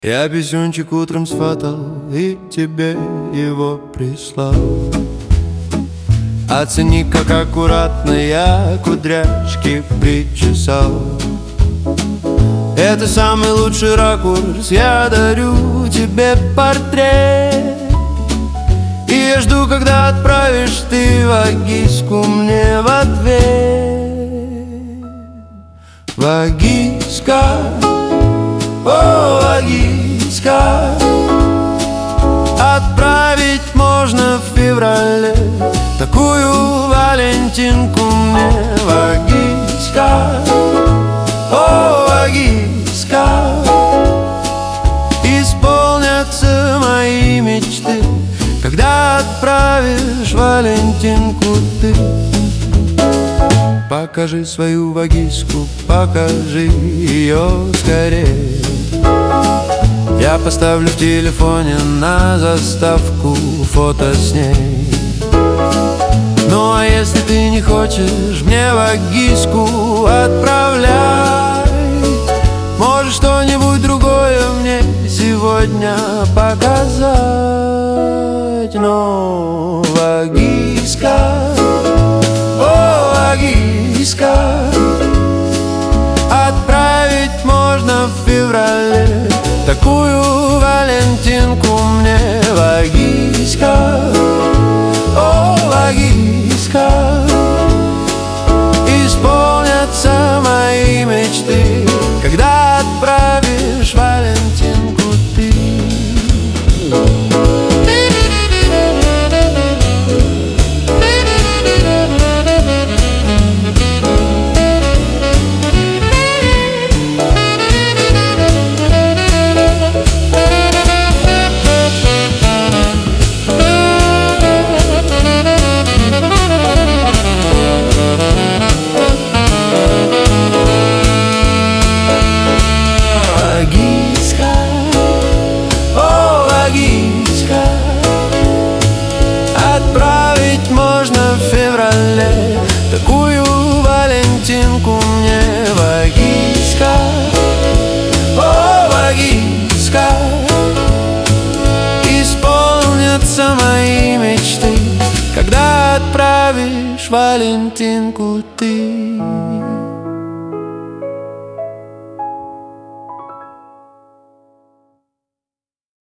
Я писюнчик утром сфотал и тебе его прислал. Оцени, как аккуратно я кудряшки причесал. Это самый лучший ракурс, я дарю тебе портрет. И я жду, когда отправишь ты вагиску мне в ответ. Вагиска, о, вагиска, отправить можно в феврале такую валентинку мне. Вагиска, о, вагиска, исполнятся мои мечты, когда отправишь валентинку ты. Покажи свою вагиску, покажи ее скорее. Я поставлю в телефоне на заставку фото с ней. Ну а если ты не хочешь мне вагиску отправлять, можешь что-нибудь другое мне сегодня показать. Но вагиска, о, вагиска, отправить можно в феврале такую валентинку мне. Вагиска, о, вагиска, исполнятся мои мечты, когда отправишь валентинку ты. Отправить можно в феврале такую валентинку мне. Вагиска, о, вагиска, исполнятся мои мечты, когда отправишь валентинку ты.